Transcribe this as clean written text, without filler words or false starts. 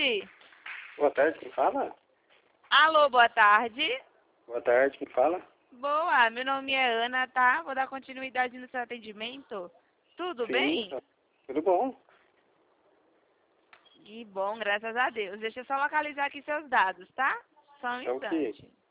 tarde. Boa tarde, quem fala? Alô, boa tarde. Boa tarde, quem fala? Boa, meu nome é Ana, tá? Vou dar continuidade no seu atendimento. Tudo Sim, bem? tudo bom. Que bom, graças a Deus. Deixa eu só localizar aqui seus dados, tá? Só um É o quê? instante.